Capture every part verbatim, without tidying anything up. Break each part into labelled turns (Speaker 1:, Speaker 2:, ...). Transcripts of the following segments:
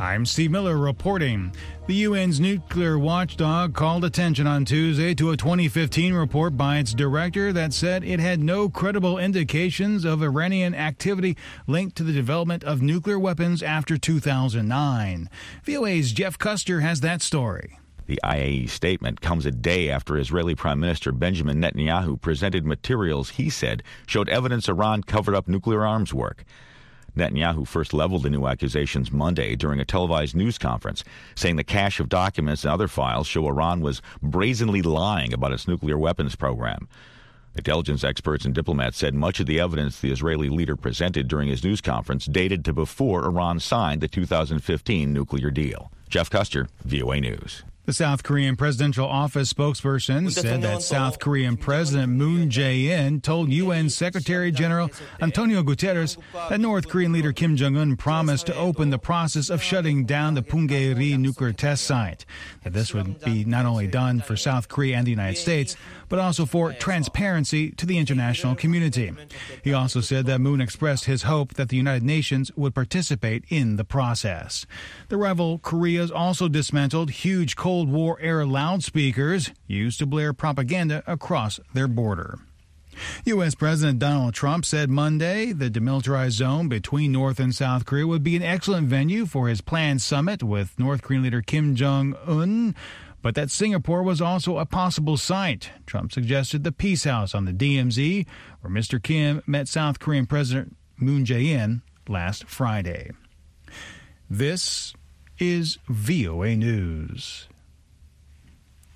Speaker 1: I'm Steve Miller reporting. The U N's nuclear watchdog called attention on Tuesday to a twenty fifteen report by its director that said it had no credible indications of Iranian activity linked to the development of nuclear weapons after two thousand nine. V O A's Jeff Custer has that story.
Speaker 2: The I A E statement comes a day after Israeli Prime Minister Benjamin Netanyahu presented materials he said showed evidence Iran covered up nuclear arms work. Netanyahu first leveled the new accusations Monday during a televised news conference, saying the cache of documents and other files show Iran was brazenly lying about its nuclear weapons program. Intelligence experts and diplomats said much of the evidence the Israeli leader presented during his news conference dated to before Iran signed the two thousand fifteen nuclear deal. Jeff Custer, V O A News.
Speaker 1: The South Korean presidential office spokesperson said that South Korean President Moon Jae-in told U N Secretary General Antonio Guterres that North Korean leader Kim Jong-un promised to open the process of shutting down the Punggye-ri nuclear test site. That this would be not only done for South Korea and the United States, but also for transparency to the international community. He also said that Moon expressed his hope that the United Nations would participate in the process. The rival Koreas also dismantled huge Cold War-era loudspeakers used to blare propaganda across their border. U S. President Donald Trump said Monday the demilitarized zone between North and South Korea would be an excellent venue for his planned summit with North Korean leader Kim Jong-un, but that Singapore was also a possible site. Trump suggested the Peace House on the D M Z, where Mister Kim met South Korean President Moon Jae-in last Friday. This is V O A News.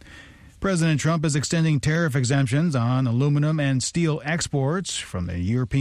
Speaker 1: President Trump is extending tariff exemptions on aluminum and steel exports from the European